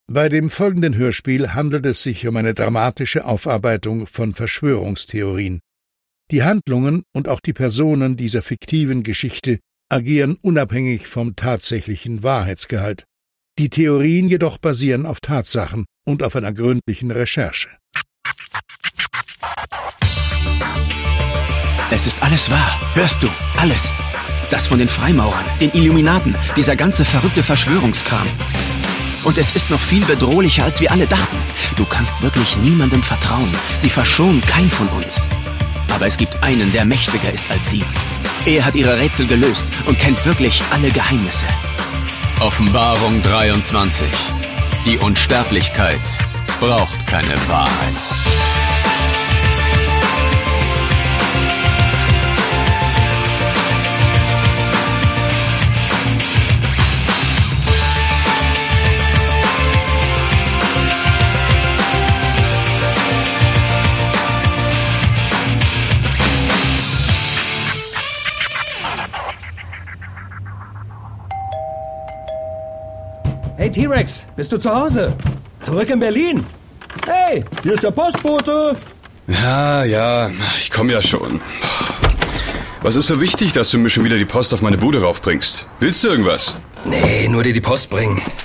Bei dem folgenden Hörspiel handelt es sich um eine dramatische Aufarbeitung von Verschwörungstheorien. Die Handlungen und auch die Personen dieser fiktiven Geschichte agieren unabhängig vom tatsächlichen Wahrheitsgehalt. Die Theorien jedoch basieren auf Tatsachen und auf einer gründlichen Recherche. Es ist alles wahr. Hörst du? Alles. Das von den Freimaurern, den Illuminaten, dieser ganze verrückte Verschwörungskram. Und es ist noch viel bedrohlicher, als wir alle dachten. Du kannst wirklich niemandem vertrauen. Sie verschonen keinen von uns. Aber es gibt einen, der mächtiger ist als sie. Er hat ihre Rätsel gelöst und kennt wirklich alle Geheimnisse. Offenbarung 23. Die Unsterblichkeit braucht keine Wahrheit. Hey T-Rex, bist du zu Hause? Zurück in Berlin? Hey, hier ist der Postbote. Ja, ich komme ja schon. Was ist so wichtig, dass du mir schon wieder die Post auf meine Bude raufbringst? Willst du irgendwas? Nee, nur dir die Post bringen.